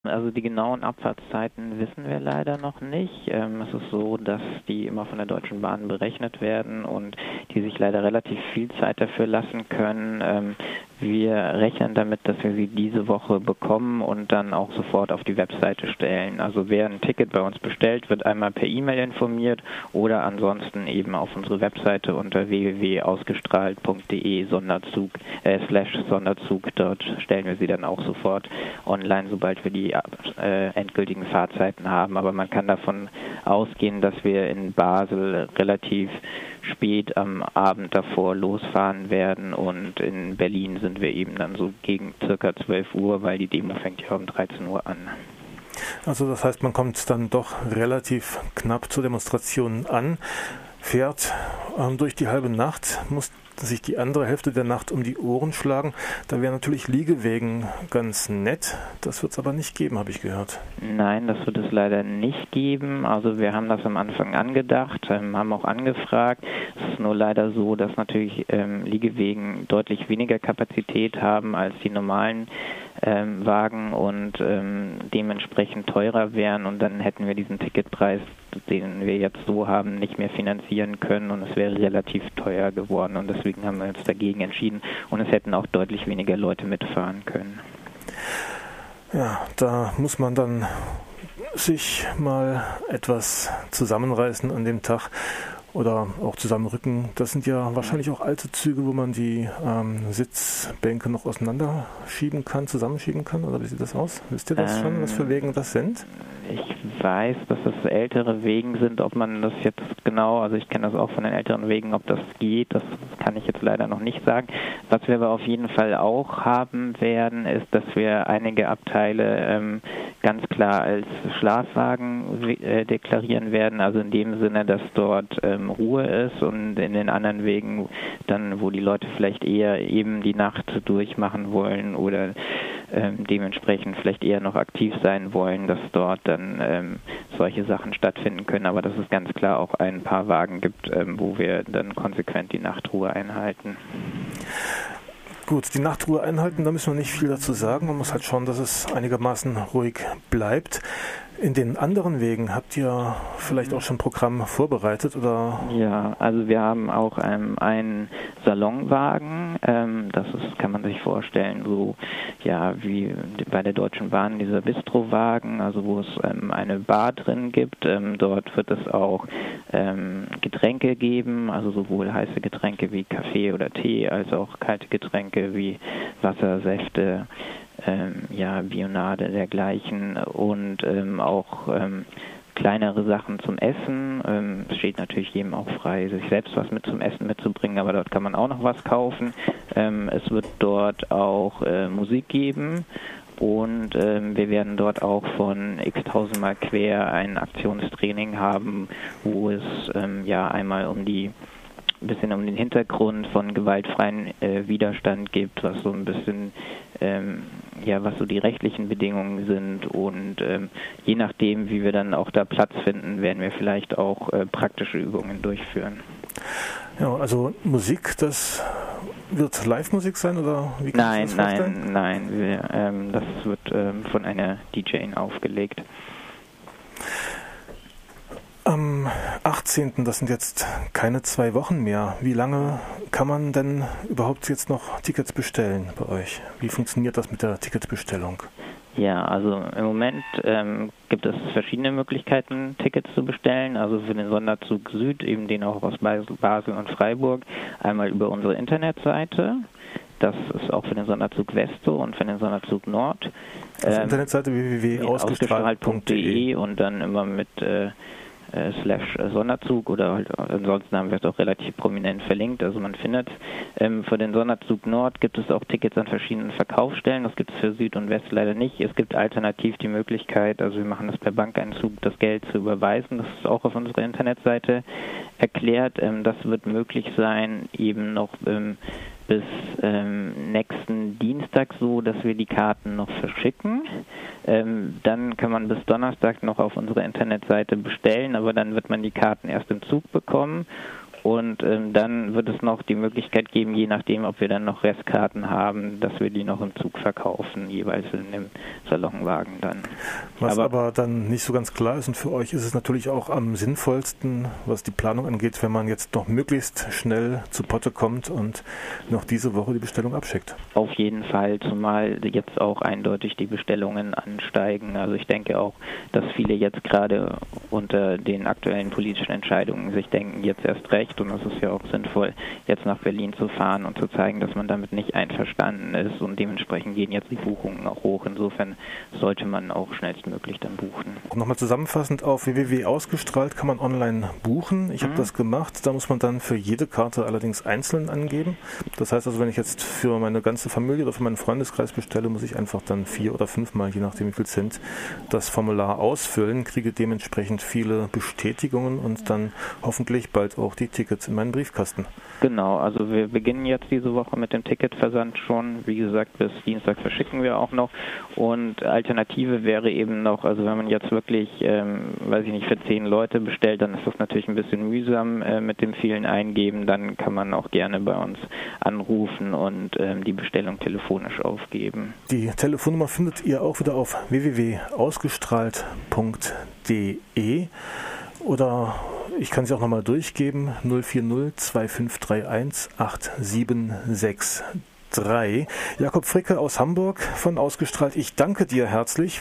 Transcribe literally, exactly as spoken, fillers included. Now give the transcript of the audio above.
Also die genauen Abfahrtszeiten wissen wir leider noch nicht. Ähm, es ist so, dass die immer von der Deutschen Bahn berechnet werden und die sich leider relativ viel Zeit dafür lassen können. Ähm, wir rechnen damit, dass wir sie diese Woche bekommen und dann auch sofort auf die Webseite stellen. Also wer ein Ticket bei uns bestellt, wird einmal per E-Mail informiert oder ansonsten eben auf unsere Webseite unter w w w punkt ausgestrahlt punkt d e Sonderzug äh, slash Sonderzug. Dort stellen wir sie dann auch sofort online, sobald wir die äh, endgültigen Fahrzeiten haben. Aber man kann davon ausgehen, dass wir in Basel relativ spät am Abend davor losfahren werden und in Berlin sind wir eben dann so gegen circa zwölf Uhr, weil die Demo fängt ja um dreizehn Uhr an. Also das heißt, man kommt dann doch relativ knapp zur Demonstration an, fährt ähm, durch die halbe Nacht, muss sich die andere Hälfte der Nacht um die Ohren schlagen. Da wäre natürlich Liegewegen ganz nett. Das wird es aber nicht geben, habe ich gehört. Nein, das wird es leider nicht geben. Also wir haben das am Anfang angedacht, ähm, haben auch angefragt. Es ist nur leider so, dass natürlich ähm, Liegewegen deutlich weniger Kapazität haben als die normalen ähm, Wagen und ähm, dementsprechend teurer wären und dann hätten wir diesen Ticketpreis, den wir jetzt so haben, nicht mehr finanzieren können und es wäre relativ teuer geworden und deswegen haben wir uns dagegen entschieden und es hätten auch deutlich weniger Leute mitfahren können. Ja, da muss man dann sich mal etwas zusammenreißen an dem Tag oder auch zusammenrücken. Das sind ja wahrscheinlich auch alte Züge, wo man die ähm, Sitzbänke noch auseinanderschieben kann, zusammenschieben kann, oder wie sieht das aus? Wisst ihr das ähm, schon, was für Wegen das sind? Ich weiß, dass das ältere Wegen sind, ob man das jetzt genau, also ich kenne das auch von den älteren Wegen, ob das geht, das kann ich jetzt leider noch nicht sagen. Was wir aber auf jeden Fall auch haben werden, ist, dass wir einige Abteile ähm, ganz klar als Schlafwagen äh, deklarieren werden, also in dem Sinne, dass dort ähm, Ruhe ist und in den anderen Wegen dann, wo die Leute vielleicht eher eben die Nacht durchmachen wollen oder ähm, dementsprechend vielleicht eher noch aktiv sein wollen, dass dort dann ähm, solche Sachen stattfinden können, aber dass es ganz klar auch ein paar Wagen gibt, ähm, wo wir dann konsequent die Nachtruhe einhalten. Gut, die Nachtruhe einhalten, da müssen wir nicht viel dazu sagen. Man muss halt schauen, dass es einigermaßen ruhig bleibt. In den anderen Wegen habt ihr vielleicht auch schon ein Programm vorbereitet, oder? Ja, also wir haben auch ähm, einen Salonwagen. Ähm, das ist, kann man sich vorstellen, so ja wie bei der Deutschen Bahn dieser Bistrowagen, also wo es ähm, eine Bar drin gibt. Ähm, dort wird es auch ähm, Getränke geben, also sowohl heiße Getränke wie Kaffee oder Tee, als auch kalte Getränke wie Wasser, Säfte. Ähm, ja, Bionade dergleichen und ähm, auch ähm, kleinere Sachen zum Essen. Ähm, es steht natürlich jedem auch frei, sich selbst was mit zum Essen mitzubringen, aber dort kann man auch noch was kaufen. Ähm, es wird dort auch äh, Musik geben und ähm, wir werden dort auch von x-tausendmal quer ein Aktionstraining haben, wo es ähm, ja einmal um die ein bisschen um den Hintergrund von gewaltfreien äh, Widerstand gibt, was so ein bisschen, ähm, ja, was so die rechtlichen Bedingungen sind und ähm, je nachdem, wie wir dann auch da Platz finden, werden wir vielleicht auch äh, praktische Übungen durchführen. Ja, also Musik, das wird Live-Musik sein oder wie kann nein, ich das vorstellen? Nein, nein, wir, ähm, das wird ähm, von einer D J aufgelegt. Am achtzehnten, das sind jetzt keine zwei Wochen mehr. Wie lange kann man denn überhaupt jetzt noch Tickets bestellen bei euch? Wie funktioniert das mit der Ticketbestellung? Ja, also im Moment ähm, gibt es verschiedene Möglichkeiten, Tickets zu bestellen. Also für den Sonderzug Süd, eben den auch aus Basel und Freiburg, einmal über unsere Internetseite. Das ist auch für den Sonderzug West so und für den Sonderzug Nord. Auf ähm, Internetseite w w w punkt ausgestrahlt punkt d e und dann immer mit äh, äh, slash Sonderzug oder halt, ansonsten haben wir es auch relativ prominent verlinkt, also man findet. Ähm, für den Sonderzug Nord gibt es auch Tickets an verschiedenen Verkaufsstellen, das gibt es für Süd und West leider nicht. Es gibt alternativ die Möglichkeit, also wir machen das per Bankeinzug, das Geld zu überweisen, das ist auch auf unserer Internetseite erklärt. Ähm, das wird möglich sein, eben noch ähm, bis ähm, nächsten Dienstag so, dass wir die Karten noch verschicken. Ähm, dann kann man bis Donnerstag noch auf unserer Internetseite bestellen, aber dann wird man die Karten erst im Zug bekommen. Und ähm, dann wird es noch die Möglichkeit geben, je nachdem, ob wir dann noch Restkarten haben, dass wir die noch im Zug verkaufen, jeweils in dem Salonwagen dann. Was aber, aber dann nicht so ganz klar ist, und für euch ist es natürlich auch am sinnvollsten, was die Planung angeht, wenn man jetzt noch möglichst schnell zu Potte kommt und noch diese Woche die Bestellung abschickt. Auf jeden Fall, zumal jetzt auch eindeutig die Bestellungen ansteigen. Also ich denke auch, dass viele jetzt gerade unter den aktuellen politischen Entscheidungen sich denken, jetzt erst recht, und es ist ja auch sinnvoll, jetzt nach Berlin zu fahren und zu zeigen, dass man damit nicht einverstanden ist, und dementsprechend gehen jetzt die Buchungen auch hoch. Insofern sollte man auch schnellstmöglich dann buchen. Nochmal zusammenfassend, auf w w w punkt ausgestrahlt kann man online buchen. Ich mhm. habe das gemacht, da muss man dann für jede Karte allerdings einzeln angeben. Das heißt also, wenn ich jetzt für meine ganze Familie oder für meinen Freundeskreis bestelle, muss ich einfach dann vier oder fünfmal, je nachdem wie viel es sind, das Formular ausfüllen, kriege dementsprechend viele Bestätigungen und dann hoffentlich bald auch die Tickets in meinen Briefkasten. Genau, also wir beginnen jetzt diese Woche mit dem Ticketversand schon. Wie gesagt, bis Dienstag verschicken wir auch noch. Und Alternative wäre eben noch, also wenn man jetzt wirklich, ähm, weiß ich nicht, für zehn Leute bestellt, dann ist das natürlich ein bisschen mühsam äh, mit dem vielen Eingeben. Dann kann man auch gerne bei uns anrufen und ähm, die Bestellung telefonisch aufgeben. Die Telefonnummer findet ihr auch wieder auf w w w punkt ausgestrahlt punkt d e oder ich kann sie auch nochmal durchgeben, null vier null zwei fünf drei eins acht sieben sechs drei. Jakob Fricke aus Hamburg von Ausgestrahlt, ich danke dir herzlich